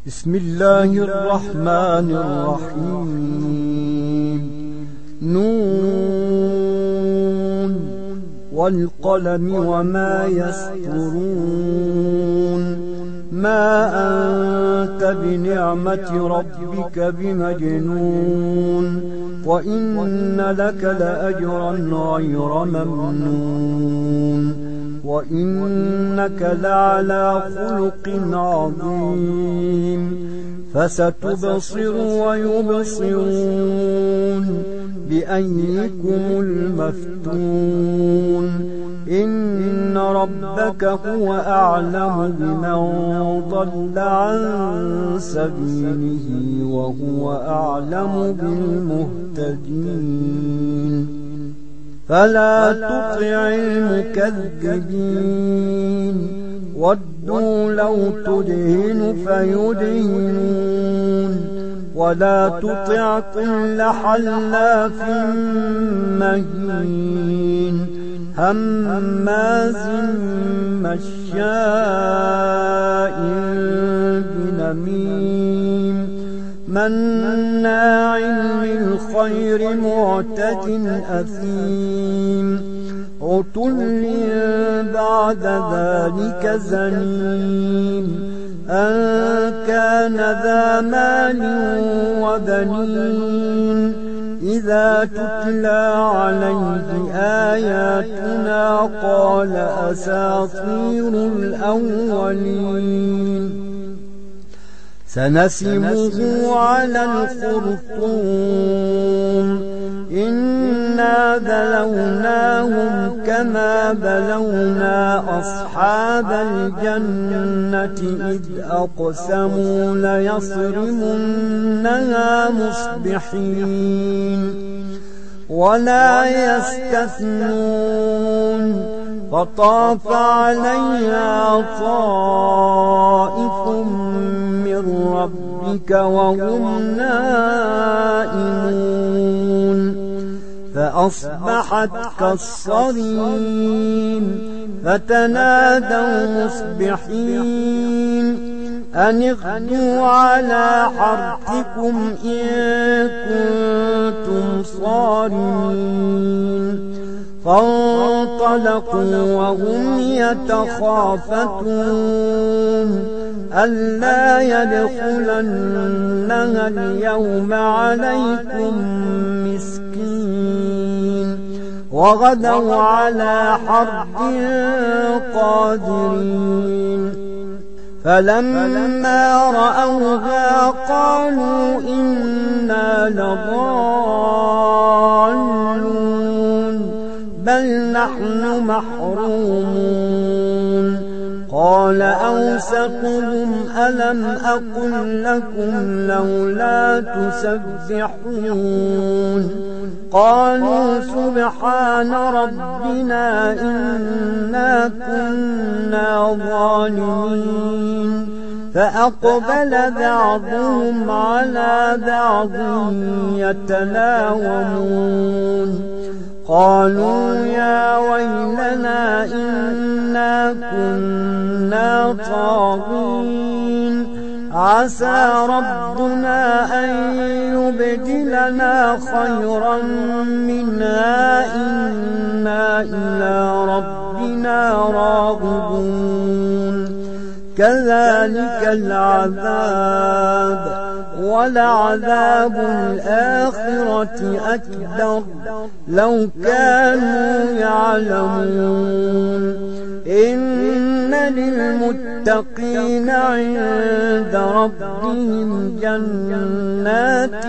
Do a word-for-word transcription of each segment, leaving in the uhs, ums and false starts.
بسم الله الرحمن الرحيم. نون والقلم وما يسطرون. ما أنت بنعمة ربك بمجنون، وإن لك لأجرا غير ممنون، وإنك لعلى خلق عظيم. فستبصر ويبصرون بأيكم المفتون. إن ربك هو أعلم بمن ضل عن سبيله وهو أعلم بالمهتدين. فلا تطع المكذبين، ودوا لو تدهن فيدهنون. ولا تطع كل حلاف مهين، هماز مشاء بنميم، مناع للخير معتد أثيم، عتل بعد ذلك زنيم، أن كان ذا مال وبنين. إذا تتلى عليه آياتنا قال أساطير الأولين. سنسمه على الخرطوم، إنا بلوناهم كما بلونا أصحاب الجنة إذ أقسموا ليصرمنها مصبحين، ولا يستثنون. فطاف عليها طائف من ربك وهم نائمون، فأصبحت كالصريم. فتنادوا مصبحين أن اغدوا على حرثكم إن كنتم صارمين. فانطلقوا وهم يتخافتون ألا يدخلنها اليوم عليكم مسكين، وغدوا على حرد قادرين. فلما رأوها قالوا إنا لضالون، بل نحن محرومون. قال أوسطهم ألم أقل لكم لولا تسبحون؟ قالوا سبحان ربنا إنا كنا ظالمين. فأقبل بعضهم على بعض يتلاومون قالوا يا ويلنا إنا كنا طاغين، عسى ربنا أن يبدلنا خيرا منها إنا إلى ربنا راغبون. كذلك العذاب، ولعذاب الآخرة أكبر لو كانوا يعلمون. إن للمتقين عند ربهم جنات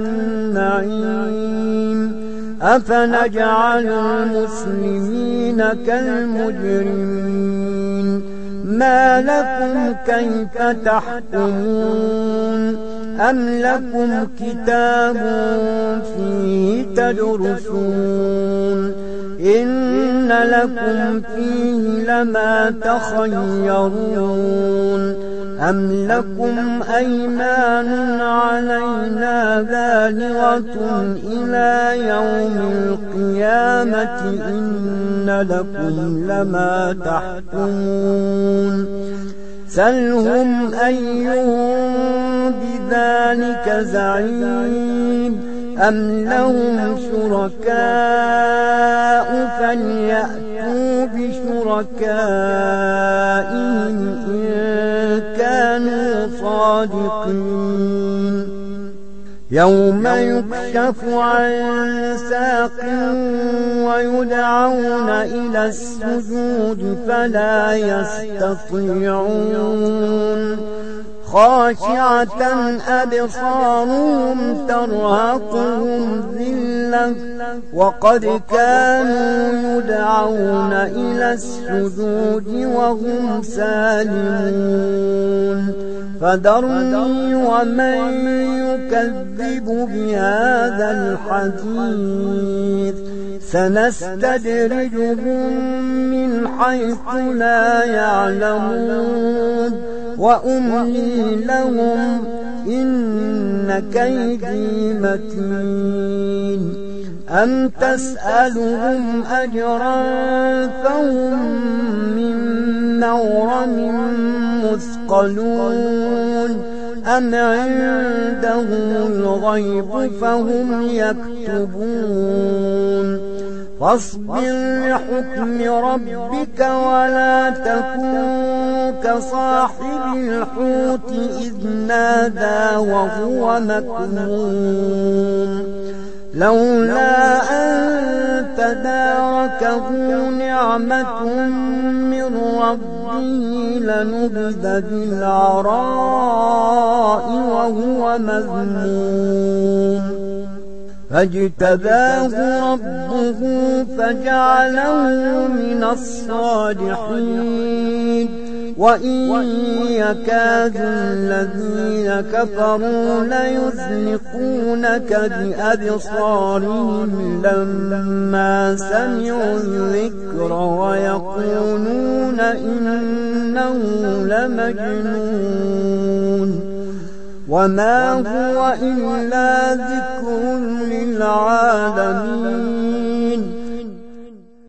النعيم. أفنجعل المسلمين كالمجرمين؟ ما لكم كيف تحكمون؟ أم لكم كتاب فيه تدرسون؟ إن لكم فيه لما تخيرون. أم لكم أيمان علينا بالغة إلى يوم القيامة إن لكم لما تحكمون. سلهم أيهم بذلك زعيم أم لهم شركاء فليأتوا بشركائهم إن كانوا صادقين يوم يكشف عن ساق ويدعون إلى السجود فلا يستطيعون خاشعة أبصارهم ترهقهم ذلة وقد كانوا يدعون إلى السجود وهم سالمون فذرني ومن يكذب بهذا الحديث سنستدرجهم من حيث لا يعلمون وأملي لهم إن كيدي متين أم تسألهم أجرا فهم من مغرم مثقلون أم عندهم الغيب فهم يكتبون فاصبر لحكم ربك ولا تكن كصاحب الحوت إذ نادى وهو مكظوم لولا أن تداركه نعمة من ربه لنبذ بالعراء وهو مذموم فاجتباه ربه فجعله من الصالحين وإن يكاد الذين كفروا ليزلقونك بأبصارهم لما سمعوا الذكر ويقولون إنه لمجنون وما هو إلا ذكر للعالمين